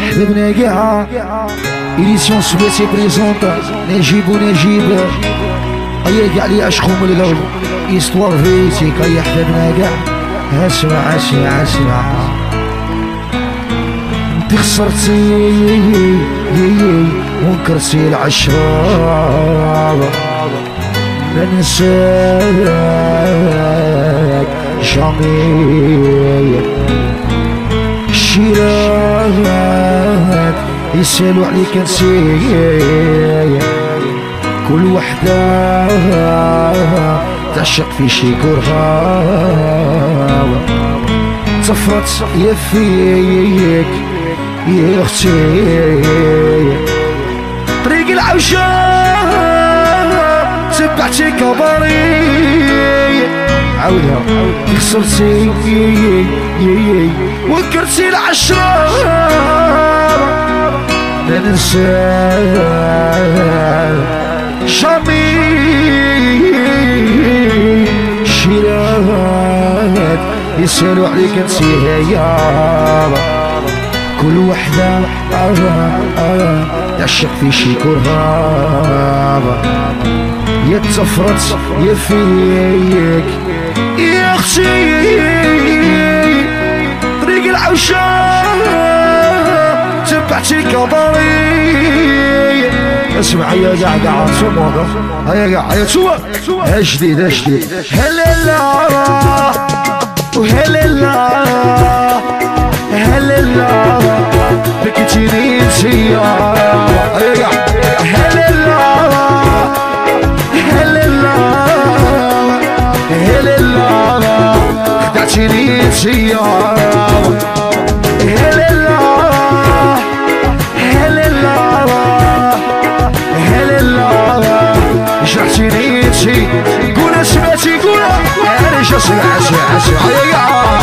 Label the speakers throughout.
Speaker 1: حبيبنا كاع إليسيون سويسي بريزونت نجيب ونجيب هيا كاع لي عشقو من الغرب إستوار فيتيك هيا حبيبنا كاع اسمع اسمع اسمع انت خسرتي وانكرتي العشرة ما ننساك جامي الشيرات يسالوا عليك نسيك كل وحدة تعشق في شي كرهة صفرت يا فيك يا اختي طريق العوشة تبعتي كباري عاودها خسرتي وكرتي العشرة ما ننساك جامي شيرات يسالوا عليك نسيها كل وحدة تعشق في شي كرهة يا تفرط يا فيك يا اختي طريق العوشة تبعتي كباري اسمع يا قاع سموها هيا قاع هيا شو جديد جديد هلا وهلا هلا بكيتيني نسيا هيا قاع هلا خدعتيني نسيا جرحتيني نسي قولا سمعتي قولا انا جا اسمع يا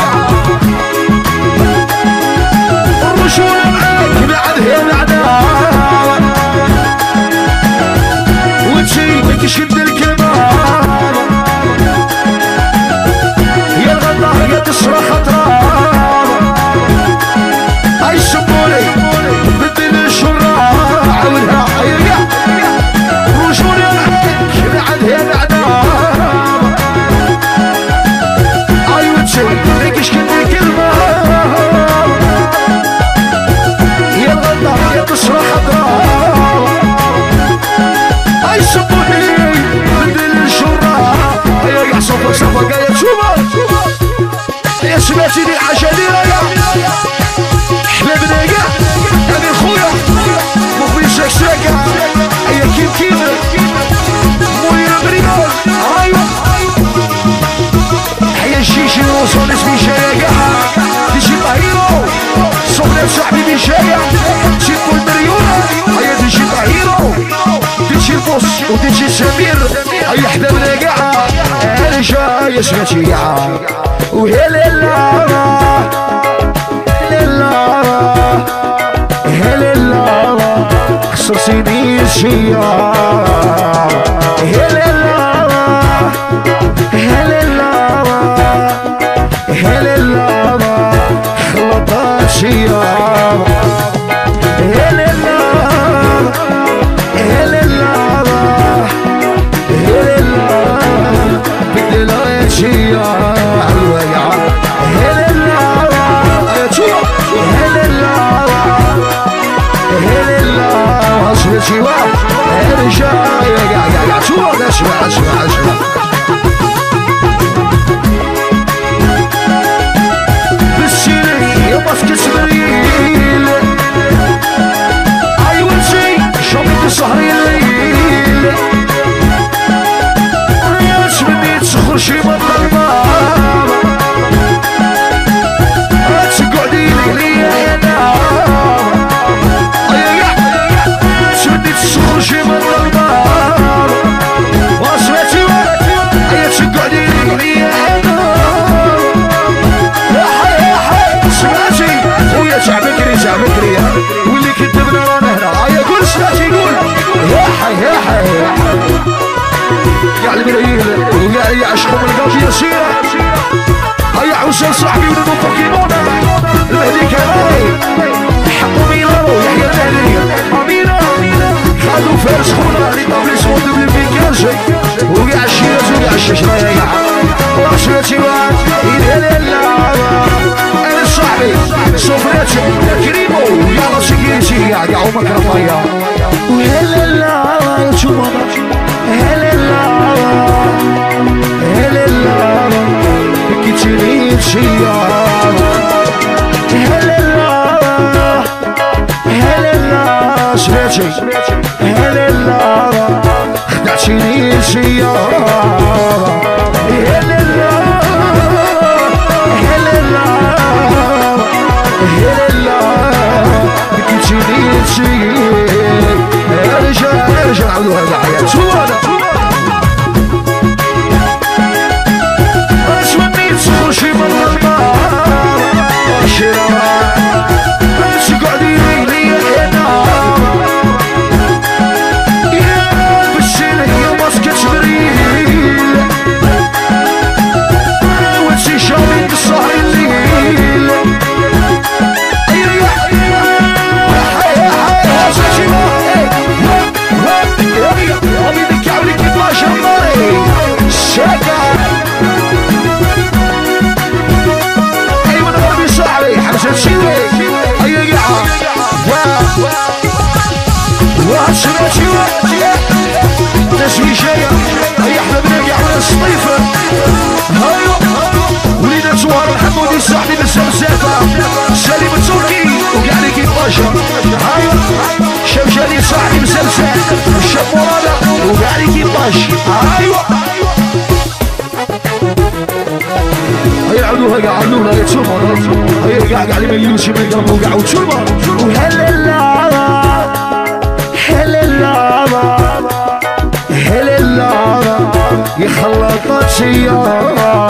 Speaker 1: الرجولة معاك بعد هي العناء وانتي تشد الكمان يا الغدار يا تصرخ خطران اي سمولي بدل الشراء عاودها يا الرجولة معاك بعد هي العناء اي وانتي تشد الكمان يا الغدار يا تصرخ خطران اي سمولي بدل الشراء يا صفر صفر يا تشوفها يا سمعتي لي عجليرة يا حبابنا كاع هذي خويا مخبي ساكساكا هيا كيف كيف مويا بريمون ايوا هيا الشيشي وصول اسمي شايا كاع تيجي طهيرو صغير صاحبي بشايا تيجي المليون هيا تيجي طهيرو تيجي البوس وتيجي سمير هيا حبابنا كاع انا جاي سمعتي كاع وهي ليلا خسرتيني شيا هي ليلا خلطت شيا هي ليلا بدلت شيا شوا ارجع يا قاع شوا اسمع بالسيري يا باسكت سبريل اي ونسي شوفي سهري الليل يا تمني تسخر شي بطل تقعدي لي هنا تخرجي من الدار وسمعتي هيا تقعدي لي هنا يا حي سمعتي ويا تاع بكري واللي كذبنا رانا هنا هيا قول سمعتي قول يا حي كاع الملايين وكاع يعشقوا من القلب يسير هيا حسين صاحبي ولد بوكيمون المهدي كمان حقوا ميلان ومكرم وياه وهلا لا شو هلا لا هلا لا بكيتيني بشيار هلا لا هلا لا سمعتي هلا لا خدعتيني بشيار هلا لا هلا لا هلا لا بكيتيني بشيار ارجع عودوها الحياة شو هذا شي من النار شراء قاعدين لي هنا يا بالسنة يا مسكت بريل وتسي شامي السهر الليل أبي ذكاولي كيفاش عمري شكا شيوي هيا يا واسمع شيوي تسوي شيء هيا احنا بنرجع من الصيفة هيا ولينا صور الحمودي صاحبي من السلسافة سليم التركي وقاعد كيف باشا هيا شمشاني صاحبي من سلسافة الشاب ورانا وقاعد كيف باشا هيا هيا عدوها يا تشوفر هيا قاعد من يوسف من قلبه وقاعد تشوفر وهلا لا هلا لا هلا لا يخلط سيارة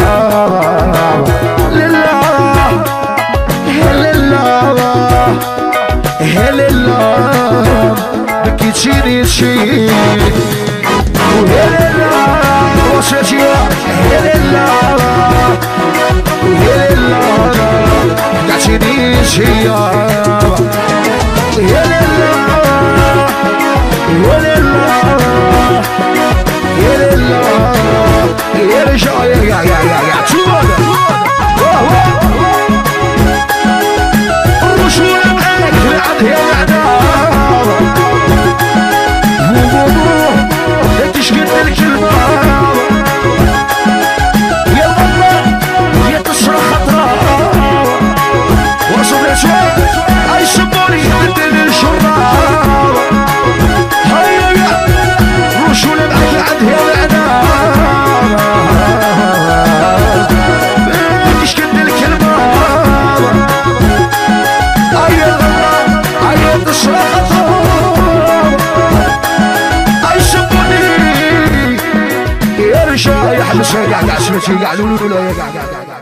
Speaker 1: لله هلا لا هلا لا بكيتيني شي وهلا لا وساتي هلا لا يا لله قعدتيني شياب يا لله يا لله يا لله يا رجال يا شو هذا الرشوة معاك العد يا العناب لا تشقد الكلمة اي سموني بدل الشراب هيا يا رشول العقل عندها العناب تشكد الكلمة اي تصرخ اي سموني يا رجال يا حبس قاعد اسمتي قاعد